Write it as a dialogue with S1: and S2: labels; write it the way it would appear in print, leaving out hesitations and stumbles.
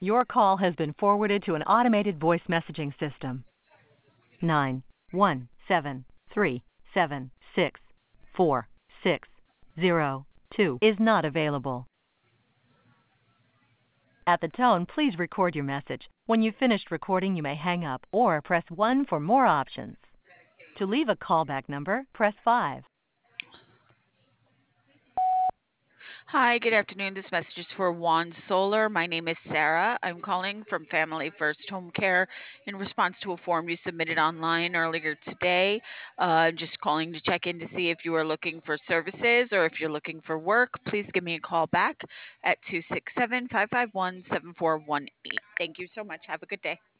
S1: Your call has been forwarded to an automated voice messaging system. 917376460 is not available. At the tone, please record your message. When you've finished recording, you may hang up or press 1 for more options. To leave a callback number, press 5.
S2: Hi, good afternoon. This message is for Juan Solar. My name is Sarah. I'm calling from Family First Home Care in response to a form you submitted online earlier today. Just calling to check in to see if you are looking for services or if you're looking for work. Please give me a call back at 267-551-7418. Thank you so much. Have a good day.